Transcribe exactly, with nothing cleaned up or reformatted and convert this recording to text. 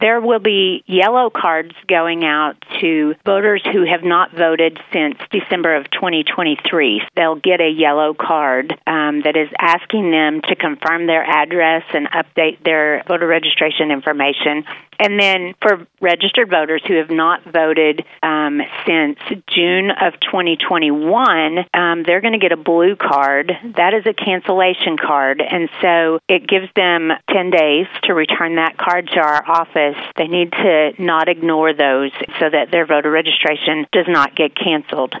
there will be yellow cards going out to voters who have not voted since December of twenty twenty-three. They'll get a yellow card um, that is asking them to confirm their address and update their voter registration information. And then for registered voters who have not voted um, since June of twenty twenty-one, um, they're going to get a blue card. That is a cancellation card, and so it gives them ten days to return that card to our office. They need to not ignore those so that their voter registration does not get canceled.